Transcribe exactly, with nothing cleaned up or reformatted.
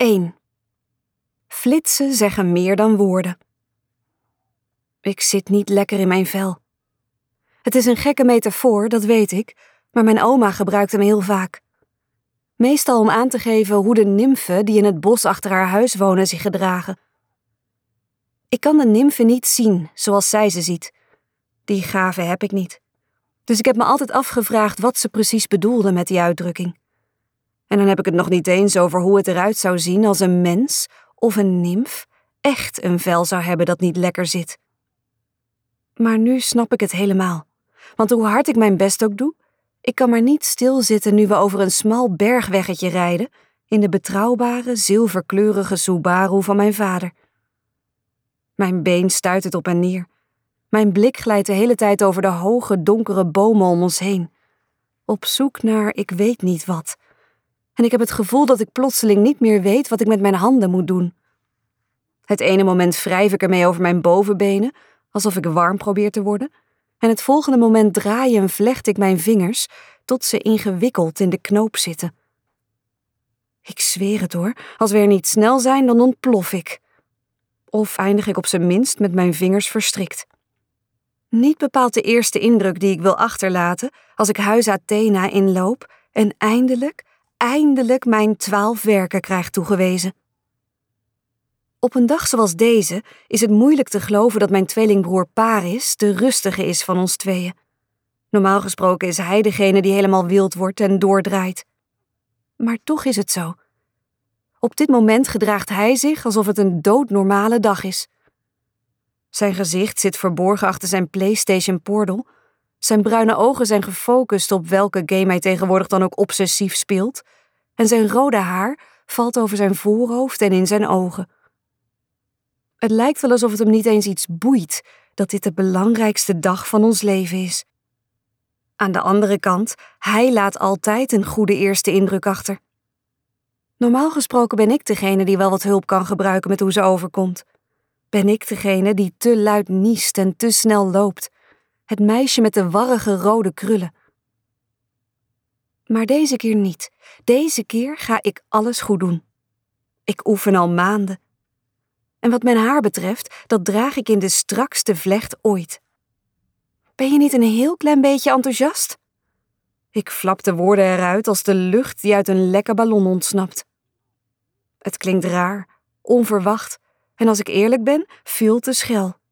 één. Flitsen zeggen meer dan woorden. Ik zit niet lekker in mijn vel. Het is een gekke metafoor, dat weet ik, maar mijn oma gebruikt hem heel vaak. Meestal om aan te geven hoe de nimfen die in het bos achter haar huis wonen zich gedragen. Ik kan de nimfen niet zien zoals zij ze ziet. Die gave heb ik niet. Dus ik heb me altijd afgevraagd wat ze precies bedoelde met die uitdrukking. En dan heb ik het nog niet eens over hoe het eruit zou zien als een mens of een nimf echt een vel zou hebben dat niet lekker zit. Maar nu snap ik het helemaal. Want hoe hard ik mijn best ook doe, ik kan maar niet stilzitten nu we over een smal bergweggetje rijden in de betrouwbare, zilverkleurige Subaru van mijn vader. Mijn been stuit het op en neer. Mijn blik glijdt de hele tijd over de hoge, donkere bomen om ons heen. Op zoek naar ik weet niet wat. En ik heb het gevoel dat ik plotseling niet meer weet wat ik met mijn handen moet doen. Het ene moment wrijf ik ermee over mijn bovenbenen, alsof ik warm probeer te worden. En het volgende moment draai en vlecht ik mijn vingers tot ze ingewikkeld in de knoop zitten. Ik zweer het hoor, als we er niet snel zijn, dan ontplof ik. Of eindig ik op zijn minst met mijn vingers verstrikt. Niet bepaald de eerste indruk die ik wil achterlaten als ik huis Athena inloop en eindelijk, eindelijk mijn twaalf werken krijg toegewezen. Op een dag zoals deze is het moeilijk te geloven dat mijn tweelingbroer Paris de rustige is van ons tweeën. Normaal gesproken is hij degene die helemaal wild wordt en doordraait. Maar toch is het zo. Op dit moment gedraagt hij zich alsof het een doodnormale dag is. Zijn gezicht zit verborgen achter zijn PlayStation-poordel. Zijn bruine ogen zijn gefocust op welke game hij tegenwoordig dan ook obsessief speelt. En zijn rode haar valt over zijn voorhoofd en in zijn ogen. Het lijkt wel alsof het hem niet eens iets boeit dat dit de belangrijkste dag van ons leven is. Aan de andere kant, hij laat altijd een goede eerste indruk achter. Normaal gesproken ben ik degene die wel wat hulp kan gebruiken met hoe ze overkomt. Ben ik degene die te luid niest en te snel loopt. Het meisje met de warrige rode krullen. Maar deze keer niet. Deze keer ga ik alles goed doen. Ik oefen al maanden. En wat mijn haar betreft, dat draag ik in de strakste vlecht ooit. Ben je niet een heel klein beetje enthousiast? Ik flap de woorden eruit als de lucht die uit een lekke ballon ontsnapt. Het klinkt raar, onverwacht en als ik eerlijk ben, veel te schel.